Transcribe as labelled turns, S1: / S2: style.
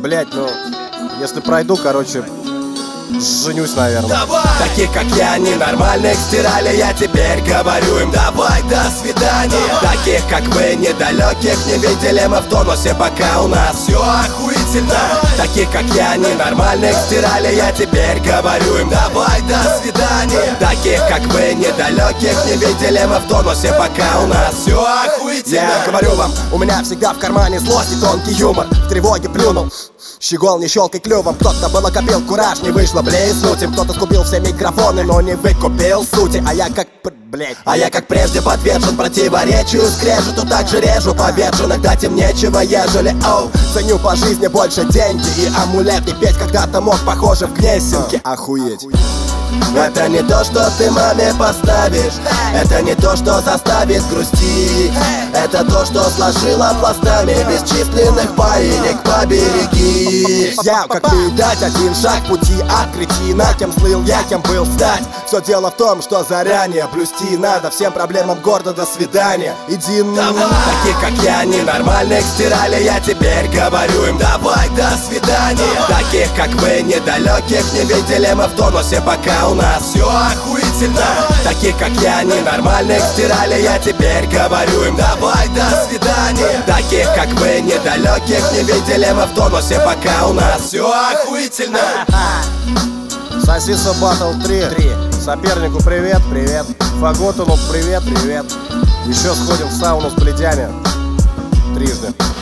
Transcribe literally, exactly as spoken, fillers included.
S1: блять, ну, если пройду, короче, женюсь, наверное.
S2: Давай! Таких, как я, ненормальных стирали, я теперь говорю им давай, до свидания. Давай! Таких, как вы, недалеких не видели мы в тонусе, пока у нас все охуительно. Давай! Таких, как я, ненормальных стирали, я теперь говорю им давай, до свидания. Таких, как вы, недалеких не видели мы в тонусе, пока у нас все охуительно.
S1: Я говорю вам, у меня всегда в кармане злость и тонкий юмор. В тревоге плюнул, щегол не щелкай клювом. Кто-то было копил кураж, не вышло блеснуть им. Кто-то скупил все микрофоны, но не выкупил сути. А я как, блять,
S2: А я как прежде подвержен противоречию, скрежету так же режу, повержен, иногда тем нечего, ежели оу.
S1: Ценю по жизни больше деньги и амулет. И петь когда-то мог, похоже, в Гнесинке. Охуеть.
S2: Это не то, что ты маме поставишь, это не то, что заставит грустить. Это то, что сложила пластами бесчисленных баинек побереги.
S1: Я как передать один шаг пути от кретина. Кем слыл я, кем был стать. Все дело в том, что заранее блюсти надо всем проблемам города. До свидания, иди на.
S2: Таких, как я, ненормальных стирали, я теперь говорю им давай, до свидания. Таких, как вы, недалеких не видели мы в тонусе, пока у нас все охуительно. Таких, как я, ненормальных стирали, я теперь говорю им давай, до свидания. Таких, как вы, недалеких не видели мы в тонусе, пока у нас все охуительно.
S1: Сосиса Батл три. Сопернику привет, привет. Фаготуну привет, привет. Еще сходим в сауну с блядями трижды.